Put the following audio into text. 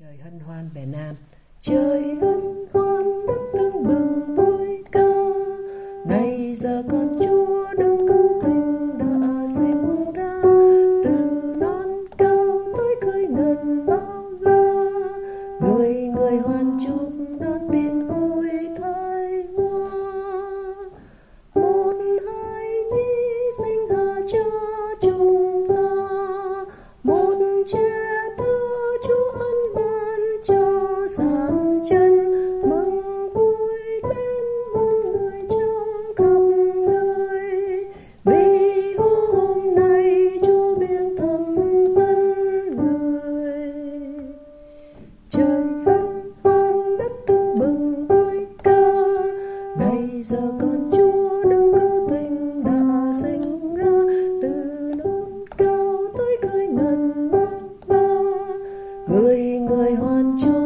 Trời hân hoan vẻ Nam. Trời hân hoan đất tưng bừng vui ca, này giờ con Chúa đấng cứu tinh đã sinh ra, từ non cao tới khơi ngân bao la, người người hoan chúc đón tin vui thái hoa. Một hài nhi sinh ra cho chúng ta, một trẻ thơ Chúa ân ban cho sáng chân, mừng vui lên muôn người trong khắp nơi, vì hôm nay Chúa biếng thăm dân người. Trời hân hoan đất tưng bừng vui ca, này giờ con Chúa đấng cứu tinh đã sinh ra, từ non cao tới khơi ngân bao la, người người hoan chúc